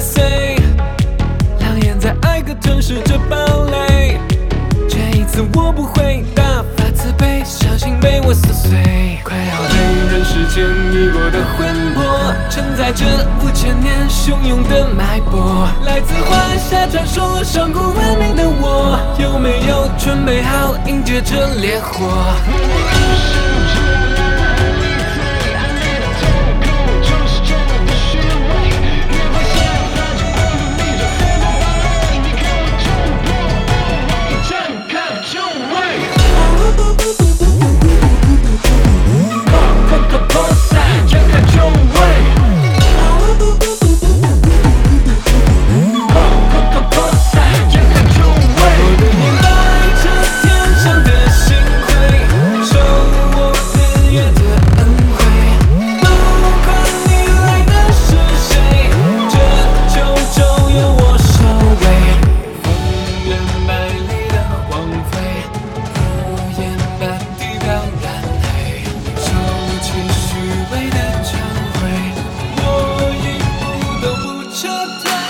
碎，两眼在爱歌吞噬着堡垒。这一次我不会大发慈悲，相信被我撕碎。快要被人世间遗落的魂魄，承载着5000年汹涌的脉搏。来自华夏传说，上古文明的我，有没有准备好迎接这烈火？撤退。